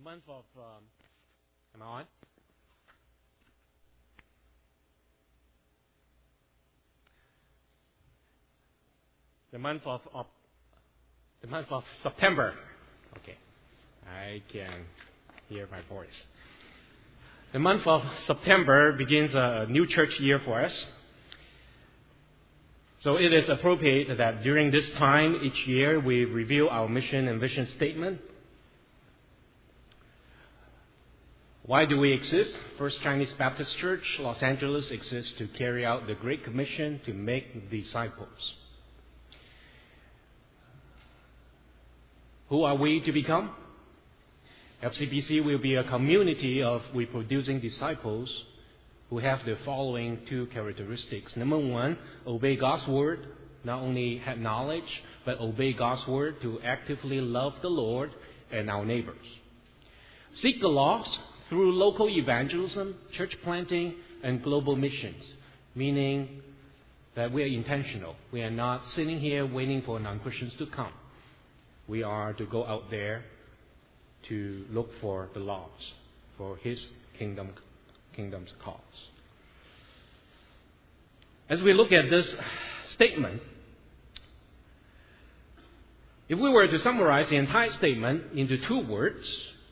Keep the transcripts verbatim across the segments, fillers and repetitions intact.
month of, um, am I on? The month of, of the month of September. Okay, I can hear my voice. The month of September begins a new church year for us. So it is appropriate that during this time each year we review our mission and vision statement. Why do we exist? First Chinese Baptist Church, Los Angeles, exists to carry out the Great Commission to make disciples. Who are we to become? F C B C will be a community of reproducing disciples who have the following two characteristics. Number one, obey God's word. Not only have knowledge, but obey God's word to actively love the Lord and our neighbors. Seek the lost through local evangelism, church planting, and global missions. Meaning that we are intentional. We are not sitting here waiting for non-Christians to come. We are to go out there to look for the lost, for His kingdom, kingdom's cause. As we look at this statement, if we were to summarize the entire statement into two words,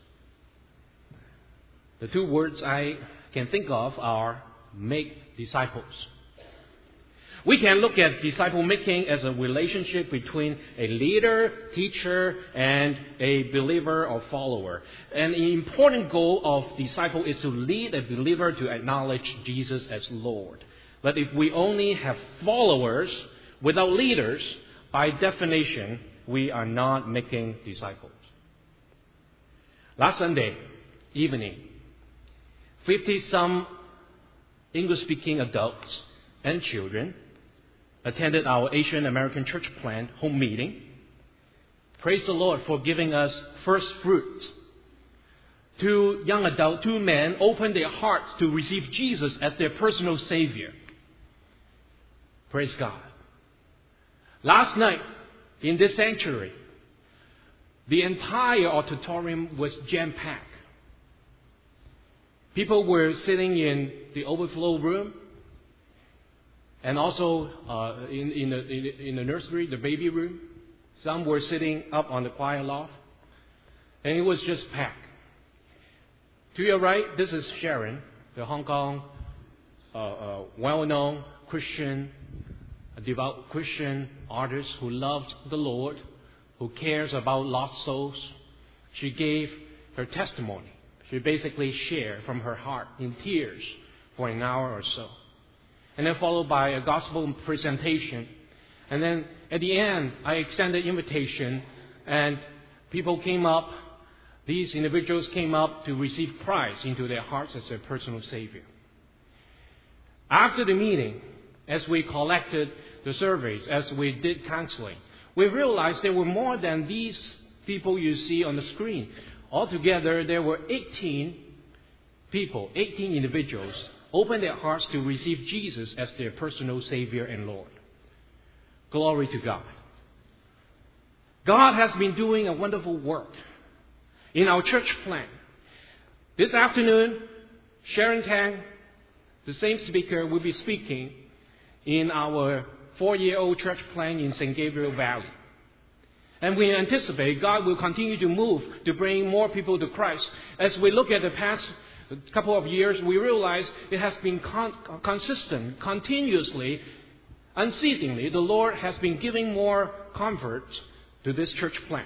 the two words I can think of are make disciples. We can look at disciple making as a relationship between a leader, teacher, and a believer or follower. And the important goal of disciple is to lead a believer to acknowledge Jesus as Lord. But if we only have followers without leaders, by definition, we are not making disciples. Last Sunday evening, fifty-some English-speaking adults and children attended our Asian American church plant home meeting. Praise the Lord for giving us first fruits. Two young adults, two men, opened their hearts to receive Jesus as their personal Savior. Praise God. Last night, in this sanctuary, the entire auditorium was jam-packed. People were sitting in the overflow room, and also uh, in, in, the, in, the, in the nursery, the baby room. Some were sitting up on the choir loft. And it was just packed. To your right, this is Sharon, the Hong Kong uh, uh, well-known Christian, devout Christian artist who loves the Lord, who cares about lost souls. She gave her testimony. She basically shared from her heart in tears for an hour or so. And then followed by a gospel presentation. And then at the end, I extended invitation, and people came up. These individuals came up to receive Christ into their hearts as their personal Savior. After the meeting, as we collected the surveys, as we did counseling, we realized there were more than these people you see on the screen. Altogether, there were eighteen people, eighteen individuals, opened their hearts to receive Jesus as their personal Savior and Lord. Glory to God. God has been doing a wonderful work in our church plant. This afternoon, Sharon Tang, the same speaker, will be speaking in our four-year-old church plant in Saint Gabriel Valley. And we anticipate God will continue to move to bring more people to Christ. As we look at the past couple of years, we realize it has been con- consistent, continuously, unceasingly. The Lord has been giving more comfort to this church plant.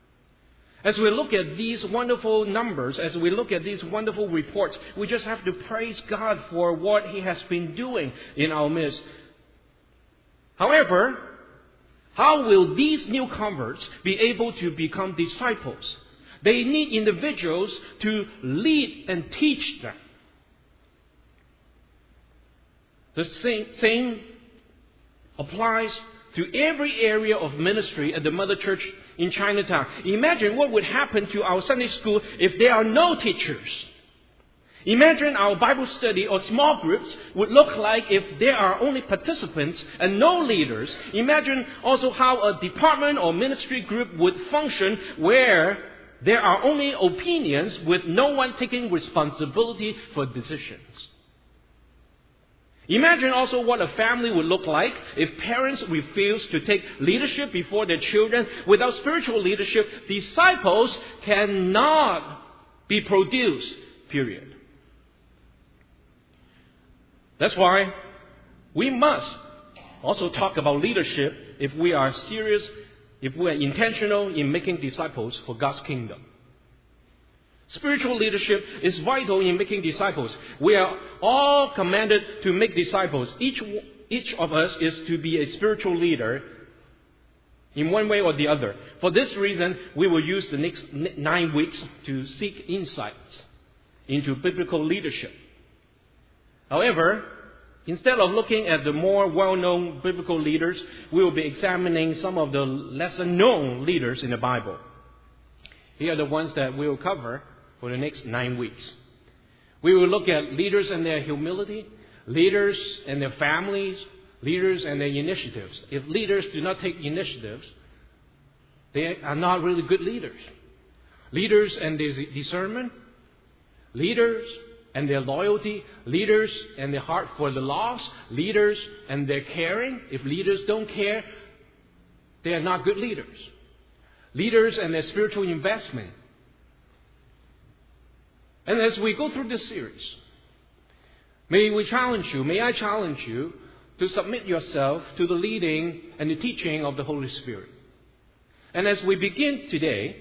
As we look at these wonderful numbers, as we look at these wonderful reports, we just have to praise God for what He has been doing in our midst. However, how will these new converts be able to become disciples? They need individuals to lead and teach them. The same, same applies to every area of ministry at the Mother Church in Chinatown. Imagine what would happen to our Sunday school if there are no teachers. Imagine our Bible study or small groups would look like if there are only participants and no leaders. Imagine also how a department or ministry group would function where there are only opinions with no one taking responsibility for decisions. Imagine also what a family would look like if parents refuse to take leadership before their children. Without spiritual leadership, disciples cannot be produced, period. That's why we must also talk about leadership if we are serious, if we are intentional in making disciples for God's kingdom. Spiritual leadership is vital in making disciples. We are all commanded to make disciples. Each, each of us is to be a spiritual leader in one way or the other. For this reason, we will use the next nine weeks to seek insights into biblical leadership. However, instead of looking at the more well-known biblical leaders, we will be examining some of the lesser-known leaders in the Bible. Here are the ones that we will cover for the next nine weeks. We will look at leaders and their humility, leaders and their families, leaders and their initiatives. If leaders do not take initiatives, they are not really good leaders. Leaders and their discernment, leaders and their loyalty, leaders and their heart for the lost, leaders and their caring. If leaders don't care, they are not good leaders. Leaders and their spiritual investment. And as we go through this series, may we challenge you, may I challenge you to submit yourself to the leading and the teaching of the Holy Spirit. And as we begin today,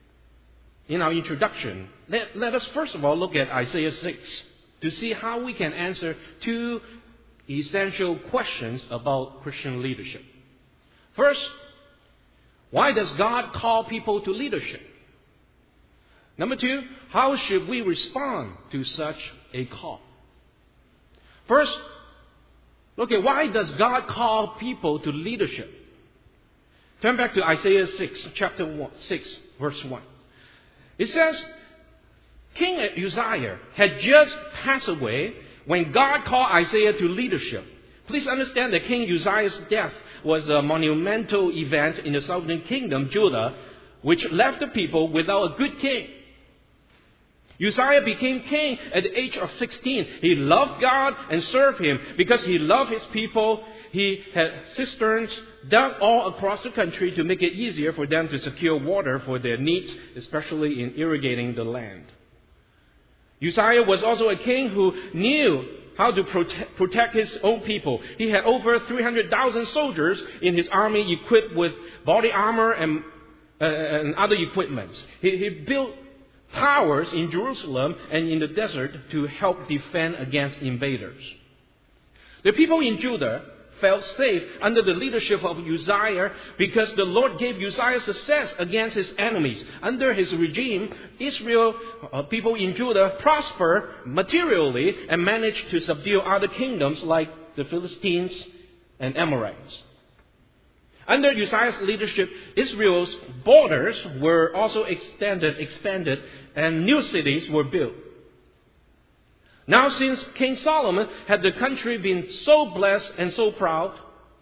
in our introduction, let, let us first of all look at Isaiah six to see how we can answer two essential questions about Christian leadership. First, why does God call people to leadership? Number two, how should we respond to such a call? First, look at why does God call people to leadership? Turn back to Isaiah six, chapter one, six, verse one. It says, King Uzziah had just passed away when God called Isaiah to leadership. Please understand that King Uzziah's death was a monumental event in the southern kingdom, Judah, which left the people without a good king. Uzziah became king at the age of sixteen. He loved God and served Him. Because he loved His people, he had cisterns dug all across the country to make it easier for them to secure water for their needs, especially in irrigating the land. Uzziah was also a king who knew how to protect, protect his own people. He had over three hundred thousand soldiers in his army equipped with body armor and, uh, and other equipment. He, he built towers in Jerusalem and in the desert to help defend against invaders. The people in Judah felt safe under the leadership of Uzziah because the Lord gave Uzziah success against his enemies. Under his regime, Israel, uh, people in Judah prospered materially and managed to subdue other kingdoms like the Philistines and Amorites. Under Uzziah's leadership, Israel's borders were also extended, expanded, and new cities were built. Now, since King Solomon had the country been so blessed and so proud,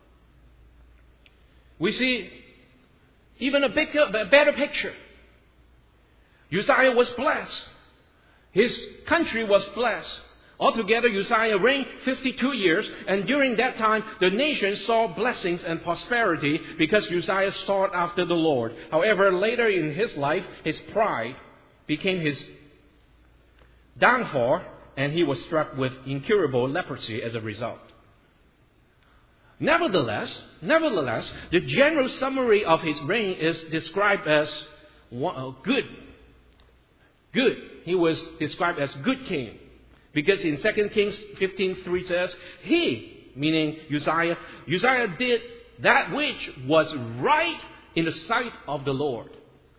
we see even a bigger, a better picture. Uzziah was blessed. His country was blessed. Altogether, Uzziah reigned fifty-two years, and during that time, the nation saw blessings and prosperity because Uzziah sought after the Lord. However, later in his life, his pride became his downfall, and he was struck with incurable leprosy as a result. Nevertheless, nevertheless, the general summary of his reign is described as good. Good. He was described as good king. Because in Second Kings fifteen three says, he, meaning Uzziah, Uzziah did that which was right in the sight of the Lord.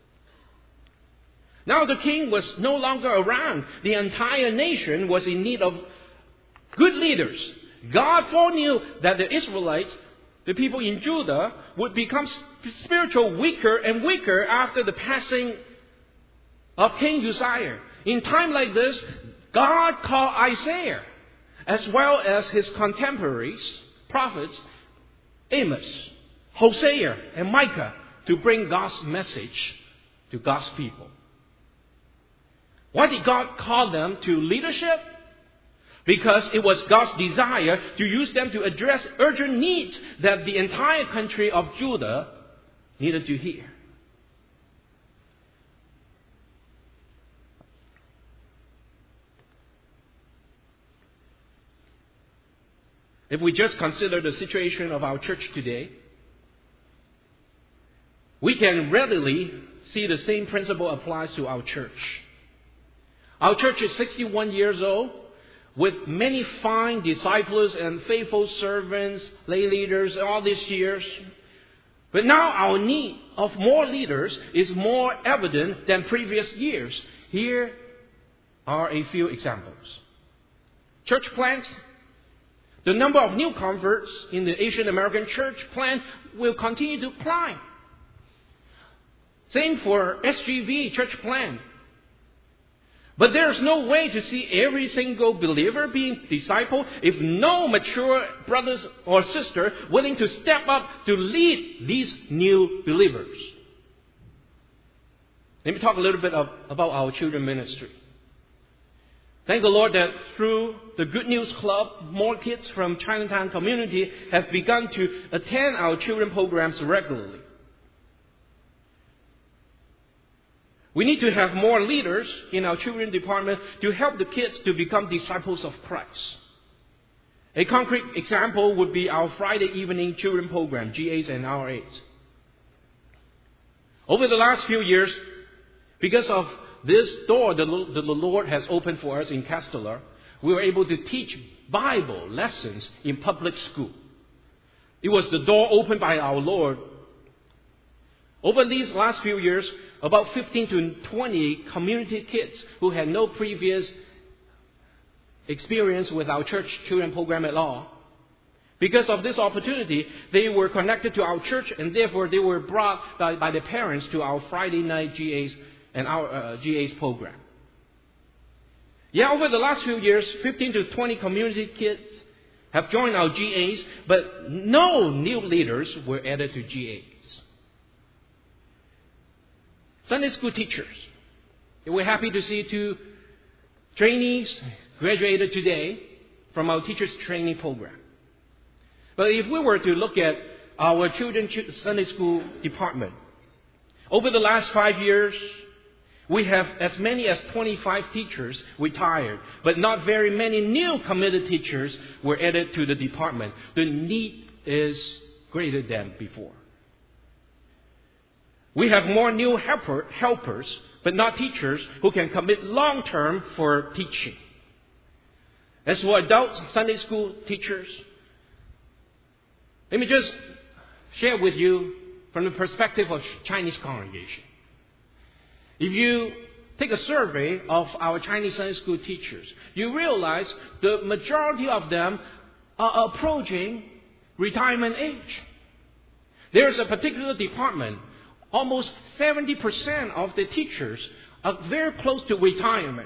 Now the king was no longer around. The entire nation was in need of good leaders. God foreknew that the Israelites, the people in Judah, would become spiritual weaker and weaker after the passing of King Uzziah. In time like this, God called Isaiah, as well as his contemporaries, prophets, Amos, Hosea, and Micah, to bring God's message to God's people. Why did God call them to leadership? Because it was God's desire to use them to address urgent needs that the entire country of Judah needed to hear. If we just consider the situation of our church today, we can readily see the same principle applies to our church. Our church is sixty-one years old, with many fine disciples and faithful servants, lay leaders, all these years. But now our need of more leaders is more evident than previous years. Here are a few examples. Church plants. The number of new converts in the Asian American church plant will continue to climb. Same for S G V church plant. But there's no way to see every single believer being discipled if no mature brothers or sister willing to step up to lead these new believers. Let me talk a little bit of, about our children ministry. Thank the Lord that through the Good News Club, more kids from Chinatown community have begun to attend our children programs regularly. We need to have more leaders in our children department to help the kids to become disciples of Christ. A concrete example would be our Friday evening children program, G As and R As. Over the last few years, because of this door that the Lord has opened for us in Castellar, we were able to teach Bible lessons in public school. It was the door opened by our Lord. Over these last few years, about fifteen to twenty community kids who had no previous experience with our church children program at all, because of this opportunity, they were connected to our church, and therefore they were brought by, by their parents to our Friday night G As and our uh, G As program. Yeah, over the last few years, fifteen to twenty community kids have joined our G As, but no new leaders were added to G As. Sunday school teachers. We're happy to see two trainees graduated today from our teachers training program. But if we were to look at our children's Sunday school department, over the last five years, we have as many as twenty-five teachers retired, but not very many new committed teachers were added to the department. The need is greater than before. We have more new helper, helpers, but not teachers who can commit long-term for teaching. As for adult Sunday school teachers, let me just share with you from the perspective of Chinese congregation. If you take a survey of our Chinese Sunday school teachers, you realize the majority of them are approaching retirement age. There is a particular department, almost seventy percent of the teachers are very close to retirement.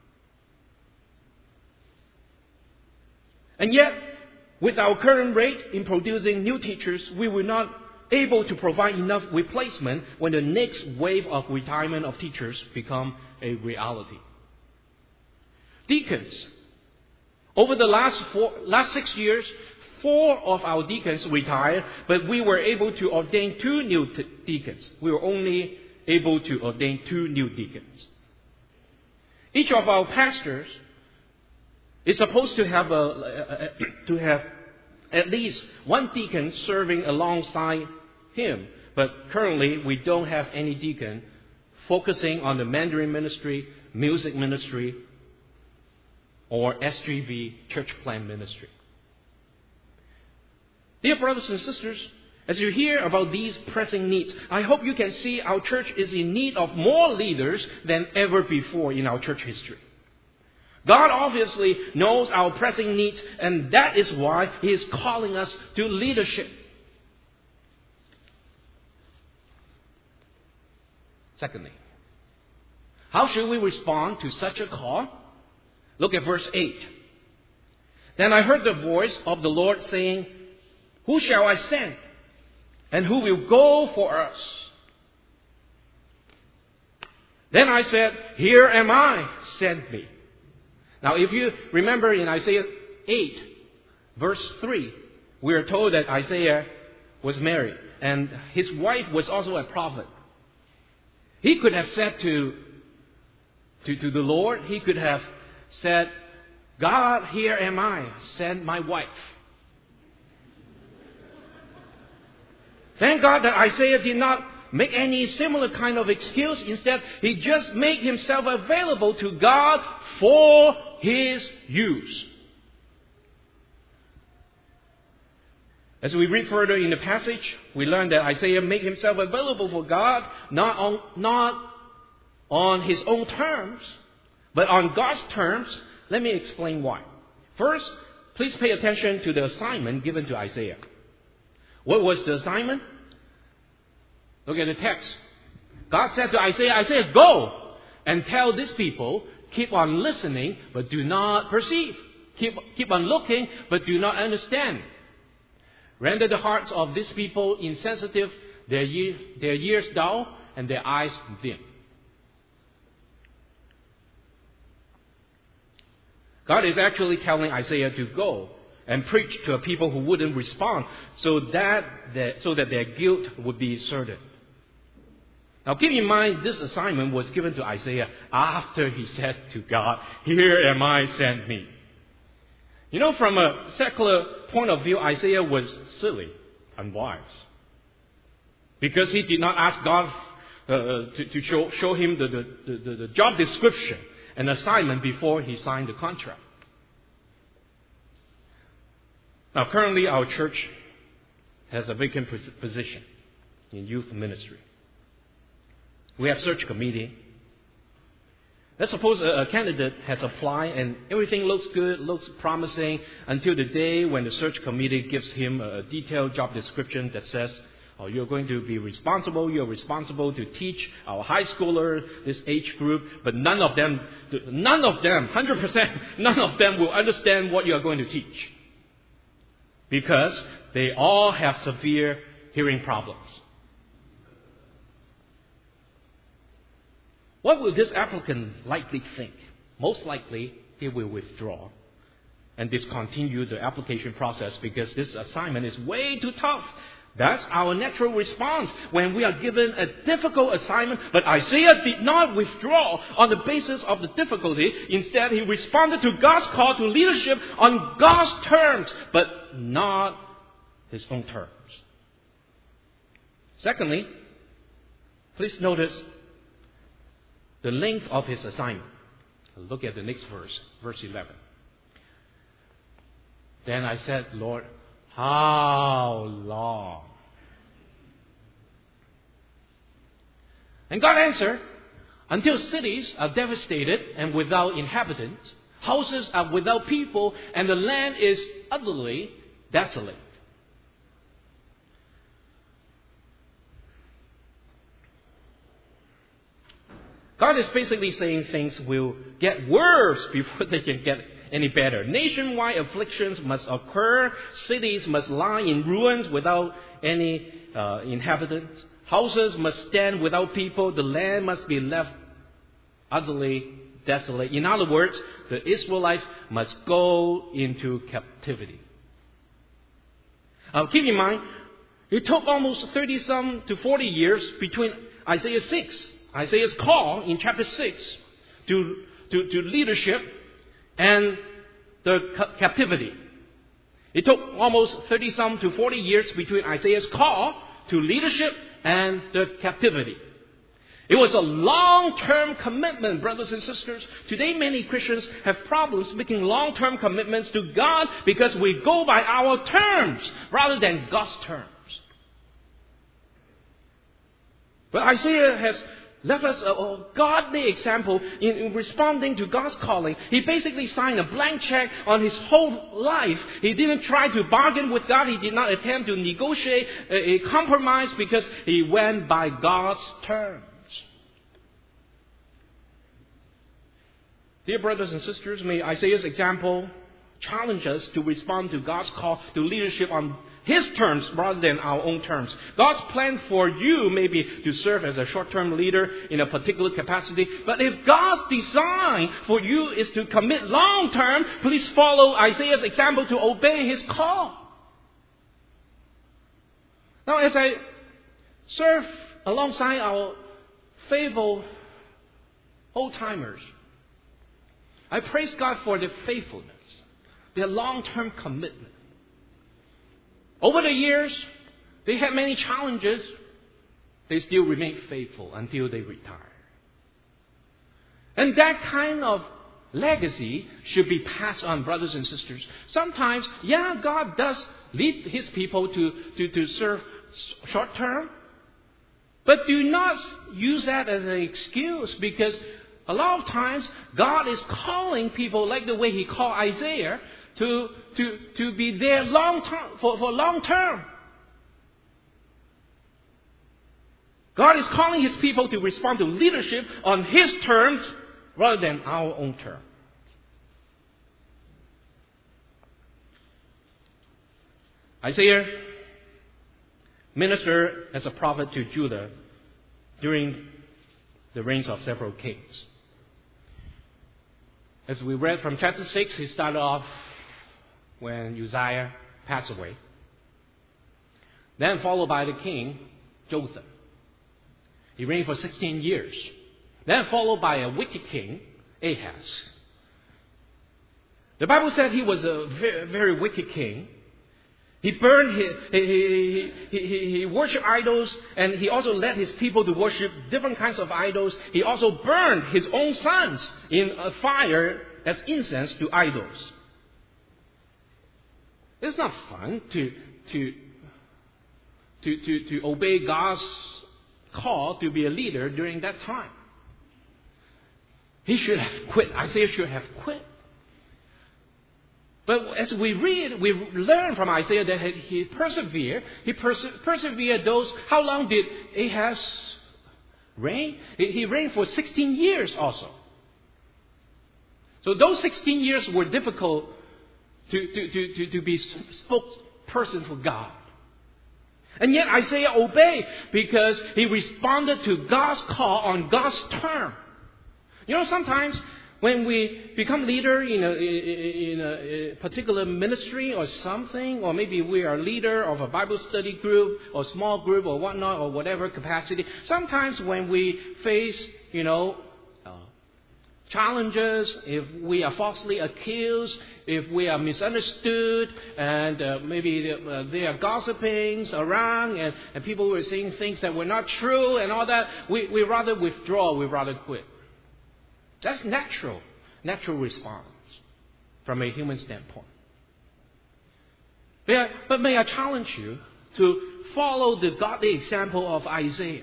And yet, with our current rate in producing new teachers, we were not able to provide enough replacement when the next wave of retirement of teachers become a reality. Deacons. Over the last four, last six years, four of our deacons retired, but we were able to ordain two new t- deacons. We were only able to ordain two new deacons. Each of our pastors is supposed to have a, a, a to have at least one deacon serving alongside him, but currently we don't have any deacon focusing on the Mandarin ministry, music ministry, or S G V church plant ministry. Dear brothers and sisters, as you hear about these pressing needs, I hope you can see our church is in need of more leaders than ever before in our church history. God obviously knows our pressing needs, and that is why He is calling us to leadership. Secondly, how should we respond to such a call? Look at verse eight. Then I heard the voice of the Lord saying, "Who shall I send? And who will go for us?" Then I said, here am I, send me. Now if you remember in Isaiah eight, verse three, we are told that Isaiah was married and his wife was also a prophet. He could have said to, to, to the Lord, he could have said, God, here am I, send my wife. Thank God that Isaiah did not make any similar kind of excuse. Instead, he just made himself available to God for his use. As we read further in the passage, we learn that Isaiah made himself available for God, not on, not on his own terms, but on God's terms. Let me explain why. First, please pay attention to the assignment given to Isaiah. What was the assignment? Look at the text. God said to Isaiah, Isaiah, go and tell these people, keep on listening, but do not perceive. Keep, keep on looking, but do not understand. Render the hearts of these people insensitive, their, ear, their ears dull, and their eyes dim. God is actually telling Isaiah to go and preach to a people who wouldn't respond, so that, that, so that their guilt would be certain. Now keep in mind, this assignment was given to Isaiah after he said to God, here am I, send me. You know, from a secular point of view, Isaiah was silly, unwise. Because he did not ask God uh, to, to show, show him the, the, the, the job description and assignment before he signed the contract. Now, currently our church has a vacant position in youth ministry. We have search committee. Let's suppose a, a candidate has applied and everything looks good, looks promising, until the day when the search committee gives him a detailed job description that says, oh, you're going to be responsible, you're responsible to teach our high schooler, this age group, but none of them, none of them, one hundred percent, none of them will understand what you're going to teach. Because they all have severe hearing problems. What will this applicant likely think? Most likely, he will withdraw and discontinue the application process because this assignment is way too tough. That's our natural response when we are given a difficult assignment. But Isaiah did not withdraw on the basis of the difficulty. Instead, he responded to God's call to leadership on God's terms, but not his own terms. Secondly, please notice the length of his assignment. Look at the next verse, verse eleven. Then I said, Lord, how long? And God answered, until cities are devastated and without inhabitants, houses are without people, and the land is utterly desolate. God is basically saying things will get worse before they can get any better. Nationwide afflictions must occur. Cities must lie in ruins without any uh, inhabitants. Houses must stand without people. The land must be left utterly desolate. In other words, the Israelites must go into captivity. Uh, keep in mind, it took almost thirty some to forty years between Isaiah six, Isaiah's call in chapter six, to, to, to leadership and the ca- captivity. It took almost thirty some to forty years between Isaiah's call to leadership and the captivity. It was a long-term commitment, brothers and sisters. Today, many Christians have problems making long-term commitments to God because we go by our terms rather than God's terms. But Isaiah has left us a, a godly example in, in responding to God's calling. He basically signed a blank check on his whole life. He didn't try to bargain with God. He did not attempt to negotiate a, a compromise because he went by God's terms. Dear brothers and sisters, may Isaiah's example challenge us to respond to God's call to leadership on His terms rather than our own terms. God's plan for you may be to serve as a short-term leader in a particular capacity. But if God's design for you is to commit long-term, please follow Isaiah's example to obey his call. Now, as I serve alongside our faithful old-timers, I praise God for their faithfulness, their long-term commitment. Over the years, they had many challenges. They still remain faithful until they retire. And that kind of legacy should be passed on, brothers and sisters. Sometimes, yeah, God does lead His people to, to, to serve short term. But do not use that as an excuse, because a lot of times God is calling people like the way He called Isaiah to, to, to be there long term, for, for long term. God is calling His people to respond to leadership on His terms rather than our own terms. Isaiah ministered as a prophet to Judah during the reigns of several kings. As we read from chapter six, he started off when Uzziah passed away. Then followed by the king, Jotham. He reigned for sixteen years. Then followed by a wicked king, Ahaz. The Bible said he was a very, very wicked king. He burned, his, he, he, he, he, he worshipped idols, and he also led his people to worship different kinds of idols. He also burned his own sons in a fire as incense to idols. It's not fun to, to, to, to, to obey God's call to be a leader during that time. He should have quit. Isaiah should have quit. But as we read, we learn from Isaiah that he persevered. He perse- persevered those. How long did Ahaz reign? He reigned for sixteen years also. So those sixteen years were difficult to, to, to, to, to be spokesperson for God. And yet Isaiah obeyed because he responded to God's call on God's term. You know, sometimes when we become leader in a, in a particular ministry or something, or maybe we are leader of a Bible study group or small group or whatnot or whatever capacity, sometimes when we face, you know, uh, challenges, if we are falsely accused, if we are misunderstood, and uh, maybe they, uh, they are gossiping around, and, and people were saying things that were not true and all that, we, we rather withdraw, we rather quit. That's natural, natural response from a human standpoint. May I, but may I challenge you to follow the godly example of Isaiah.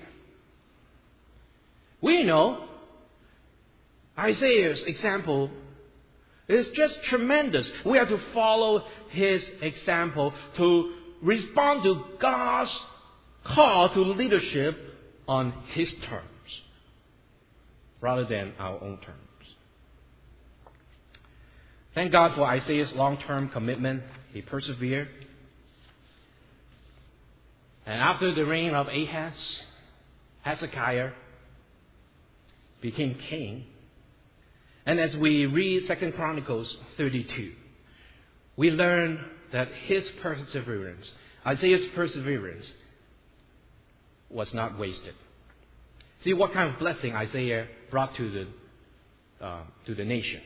We know Isaiah's example is just tremendous. We have to follow his example to respond to God's call to leadership on his terms, rather than our own terms. Thank God for Isaiah's long-term commitment. He persevered. And after the reign of Ahaz, Hezekiah became king. And as we read Second Chronicles thirty-two, we learn that his perseverance, Isaiah's perseverance, was not wasted. See what kind of blessing Isaiah brought to the uh, to the nation.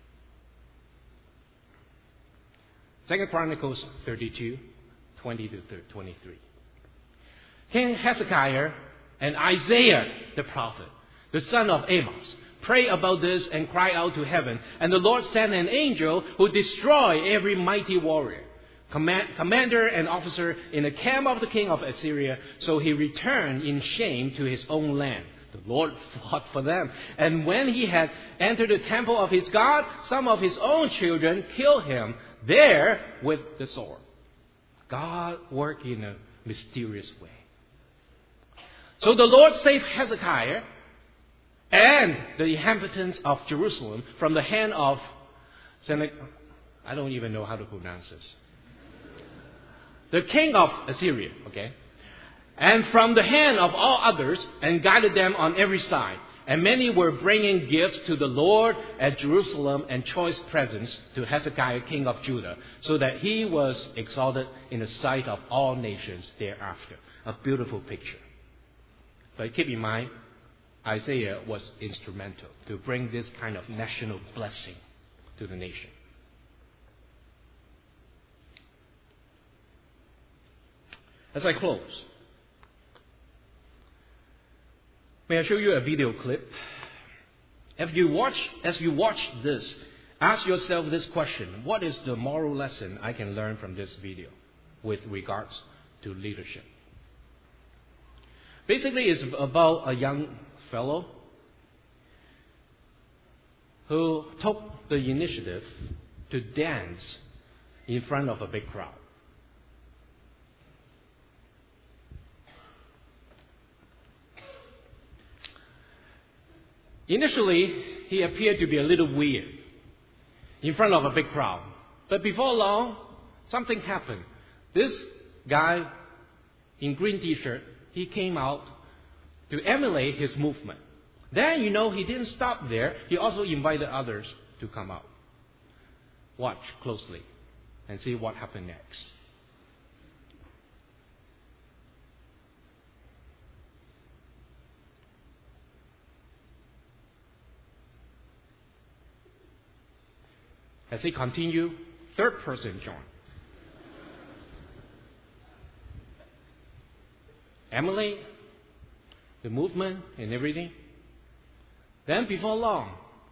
Second Chronicles thirty-two, twenty to twenty-three. King Hezekiah and Isaiah the prophet, the son of Amos, pray about this and cry out to heaven. And the Lord sent an angel who destroyed every mighty warrior, command, commander and officer in the camp of the king of Assyria. So he returned in shame to his own land. The Lord fought for them. And when he had entered the temple of his God, some of his own children killed him there with the sword. God worked in a mysterious way. So the Lord saved Hezekiah and the inhabitants of Jerusalem from the hand of Sennacherib. I don't even know how to pronounce this. the king of Assyria, okay, and from the hand of all others, and guided them on every side. And many were bringing gifts to the Lord at Jerusalem and choice presents to Hezekiah, king of Judah, so that he was exalted in the sight of all nations thereafter. A beautiful picture. But keep in mind, Isaiah was instrumental to bring this kind of national blessing to the nation. As I close, may I show you a video clip? If you watch, as you watch this, ask yourself this question: what is the moral lesson I can learn from this video with regards to leadership? Basically, it's about a young fellow who took the initiative to dance in front of a big crowd. Initially, he appeared to be a little weird in front of a big crowd. But before long, something happened. This guy in green t-shirt, he came out to emulate his movement. Then, you know, he didn't stop there. He also invited others to come out. Watch closely and see what happened next. As he continued, third person joined. Emulate the movement and everything. Then before long,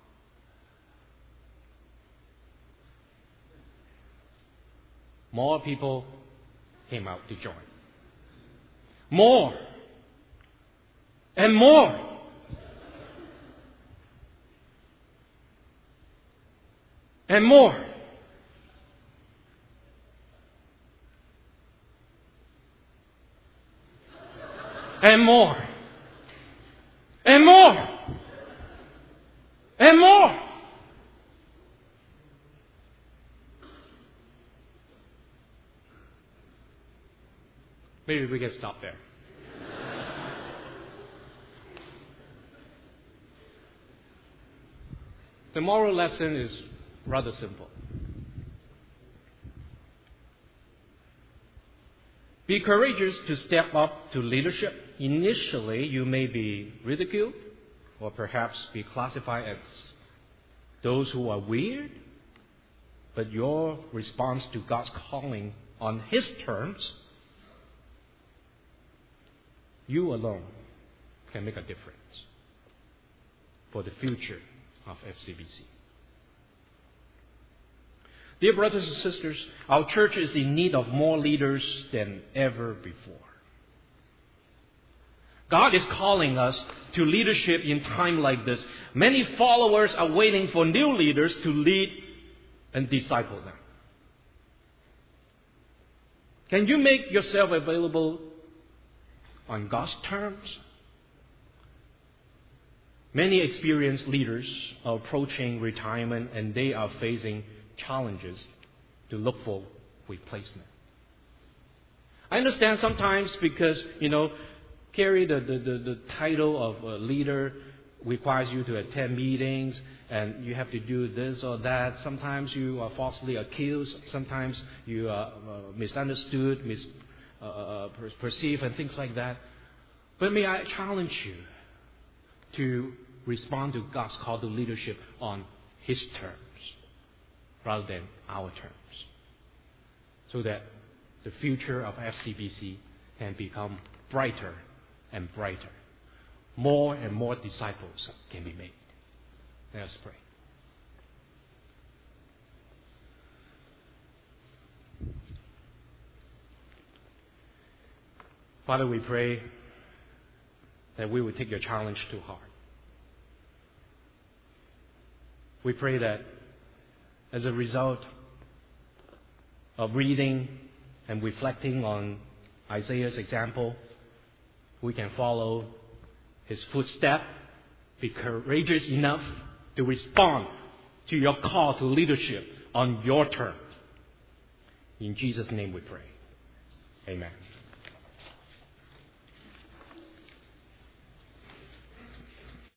more people came out to join. More. And more. And more. And more. And more. And more. Maybe we can stop there. The moral lesson is rather simple. Be courageous to step up to leadership. Initially, you may be ridiculed or perhaps be classified as those who are weird, but your response to God's calling on His terms, you alone can make a difference for the future of F C B C. Dear brothers and sisters, our church is in need of more leaders than ever before. God is calling us to leadership in time like this. Many followers are waiting for new leaders to lead and disciple them. Can you make yourself available on God's terms? Many experienced leaders are approaching retirement and they are facing challenges to look for replacement. I understand sometimes because, you know, carry the, the, the, the title of a leader requires you to attend meetings and you have to do this or that. Sometimes you are falsely accused. Sometimes you are uh, misunderstood, mis, uh, uh, perceived and things like that. But may I challenge you to respond to God's call to leadership on His terms rather than our terms, so that the future of F C B C can become brighter and brighter. More and more disciples can be made. Let us pray. Father, we pray that we will take your challenge to heart. We pray that as a result of reading and reflecting on Isaiah's example, we can follow his footstep, be courageous enough to respond to your call to leadership on your terms. In Jesus' name we pray. Amen.